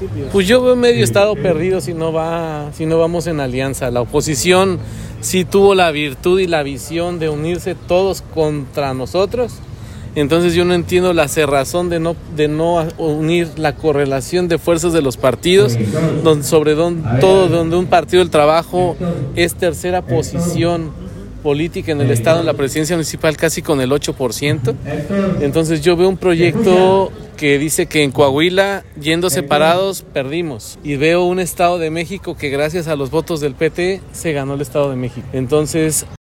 municipios. Pues yo veo medio estado perdido si no vamos en alianza. La oposición sí tuvo la virtud y la visión de unirse todos contra nosotros. Entonces yo no entiendo la cerrazón de no unir la correlación de fuerzas de los partidos, donde un partido del trabajo es tercera posición política en el estado, en la presidencia municipal casi con el 8%. Entonces yo veo un proyecto que dice que en Coahuila, yendo separados, perdimos. Y veo un Estado de México que gracias a los votos del PT se ganó el Estado de México. Entonces